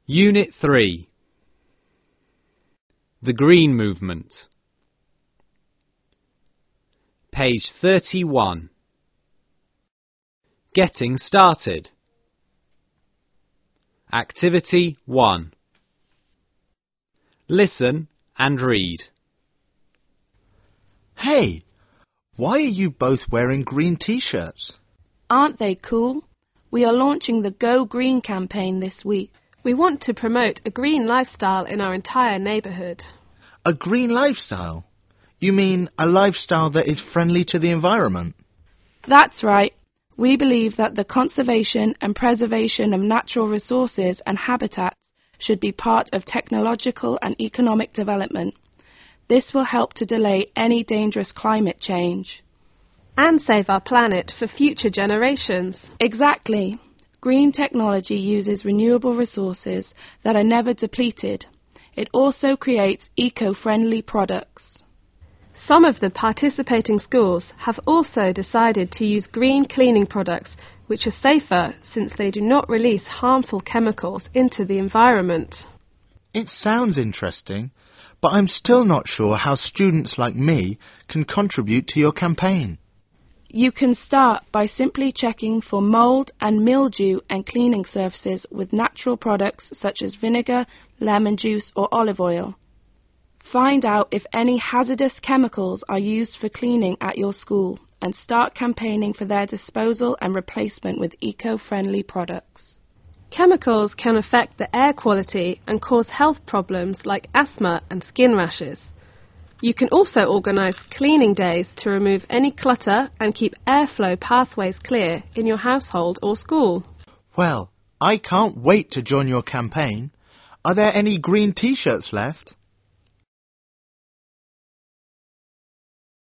Unit 3. The Green Movement. Page 31. Getting started. Activity 1. Listen and read. Hey, why are you both wearing green t-shirts? Aren't they cool? We are launching the Go Green campaign this week. We want to promote a green lifestyle in our entire neighbourhood. A green lifestyle? You mean a lifestyle that is friendly to the environment? That's right. We believe that the conservation and preservation of natural resources and habitats should be part of technological and economic development. This will help to delay any dangerous climate change. And save our planet for future generations. Exactly. Green technology uses renewable resources that are never depleted. It also creates eco-friendly products. Some of the participating schools have also decided to use green cleaning products, which are safer since they do not release harmful chemicals into the environment. It sounds interesting, but I'm still not sure how students like me can contribute to your campaign. You can start by simply checking for mold and mildew and cleaning surfaces with natural products such as vinegar, lemon juice or olive oil. Find out if any hazardous chemicals are used for cleaning at your school and start campaigning for their disposal and replacement with eco-friendly products. Chemicals can affect the air quality and cause health problems like asthma and skin rashes. You can also organise cleaning days to remove any clutter and keep airflow pathways clear in your household or school. Well, I can't wait to join your campaign. Are there any green t-shirts left?